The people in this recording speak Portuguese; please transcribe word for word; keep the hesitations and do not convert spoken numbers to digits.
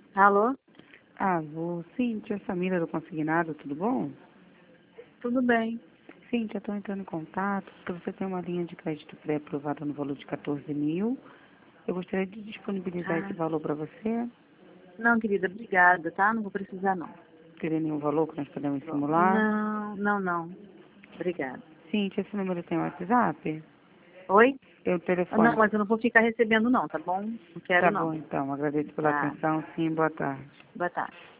Alô? Alô, Cíntia, Samira do Consignado, tudo bom? Tudo bem. Cíntia, estou entrando em contato porque você tem uma linha de crédito pré-aprovada no valor de quatorze mil. Eu gostaria de disponibilizar Ah, esse valor para você. não, querida, obrigada, tá? Não vou precisar, não. Teria nenhum valor que nós podemos Bom, simular? Não, não, não. Obrigada. Cíntia, esse número tem WhatsApp? Oi? Eu Ah, Não, telefone. mas eu não vou ficar recebendo, não, tá bom? Não quero, Tá não. bom, então. Agradeço pela Tá. atenção. Sim, boa tarde. Boa tarde.